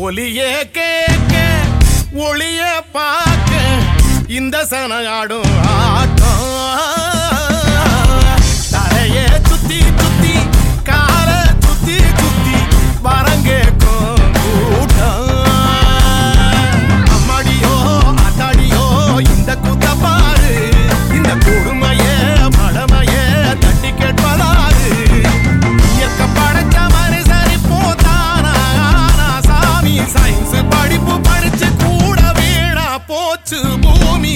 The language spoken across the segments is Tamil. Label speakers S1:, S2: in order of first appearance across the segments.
S1: ஒலியே கேட்க ஒளிய பார்க்க இந்த சனகாடும் ஆட்டம் தலையே சுத்தி சுத்தி கால சுத்தி சுத்தி வரங்கேக்கும் கூட்டம் அம்மாடியோ அத்தாடியோ இந்த கூத்த பாரு இந்த கொடுமையே மடமையே தட்டி கேட்பதாரு இயற்கை படைச்ச மனுஷரி போத்தானா சாமி சயின்ஸ் படிப்பு படிச்சு கூட வீணா போச்சு பூமி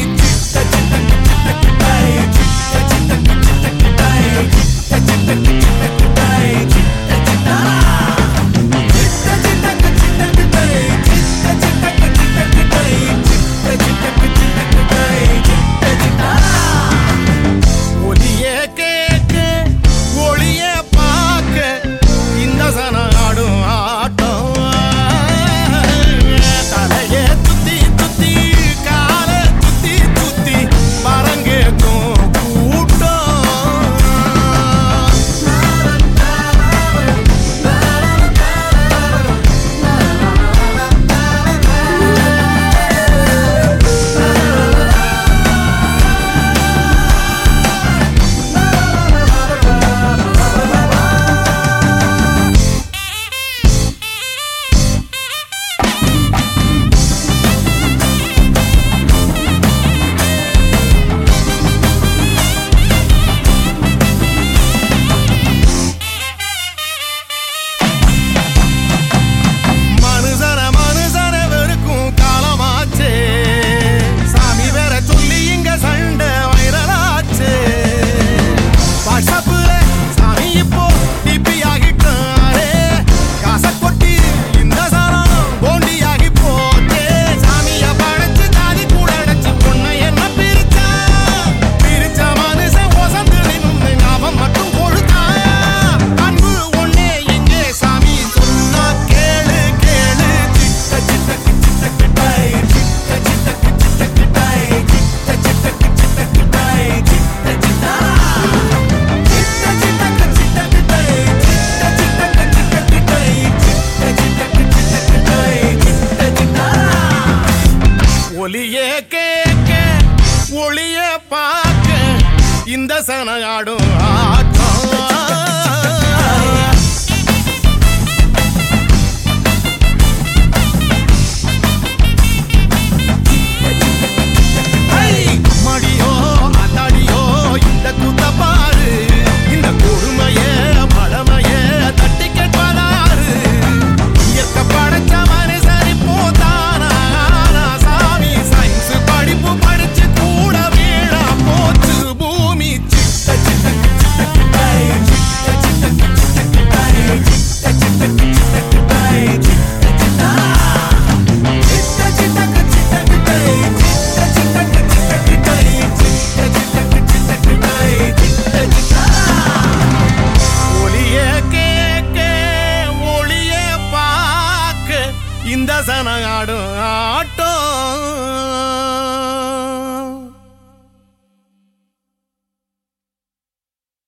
S1: ஒலியே கேட்க ஒளிய பார்க்க இந்த சனகாடும் ஆட்டம் தலையே சுத்தி சுத்தி கால சுத்தி சுத்தி பரங்கேக்கும் கூட்டம் மனுஷன வெறுக்கும் காலமாச்சே சாமி வேற சொல்லி இங்க சண்டை வைரலாச்சே வாட்ஸ்அப்ல சாமி இப்போ டிபி ஆகிட்டாரே காசை கொட்டி இந்த சாரம் போண்டி ஆகி போச்சே சாமிய படைச்சு தாதி கூட அடைச்சு பொண்ணை என்ன பிரிச்சா மனுஷன் ஒசந்து நின்று அவன் மட்டும் கொடுத்தான் அன்பு ஒன்னே இங்கே சாமி சொன்னா கேளு கேளு சிட்ட சிட்ட சிட்ட கிட்டாய் சிட்ட சிட்ட சிட்ட கிட்டாய் சிட்ட சிட்ட சிட்ட கிட்டாய் சிட்ட சிட்ட சிட்ட சிட்ட சிட்ட கிட்டாய் சிட்ட சிட்ட சிட்ட கிட்டாய் சிட்ட சிட்ட சிட்ட கிட்டாய் சிட்ட சிட்ட ஒலியே கேட்க ஒளிய பார்க்க இந்த சனகாடும் ஆட்டம் அம்மாடியோ அத்தாடியோ இந்த கூத்த பாரு இந்த கொடுமையே மடமையே தட்டி கேட்பதாரு இயற்கை படைச்ச மனுஷரி போத்தானா சாமி சயின்ஸ் படிப்பு படிச்சு கூட வீணா போச்சு பூமி சிட்ட சிட்ட சிட்ட கிட்டாய் சிட்ட சிட்ட சிட்ட கிட்டாய் சிட்ட சிட்ட சிட்ட கிட்டாய் சிட்ட சிட்ட சிட்ட சிட்ட சிட்ட கிட்டாய் சிட்ட சிட்ட சிட்ட கிட்டாய் சிட்ட சிட்ட சிட்ட கிட்டாய் சிட்ட சிட்ட ஒலியே கேட்க ஒளியே பார்க்க இந்த சனகாடும் ஆட்டம்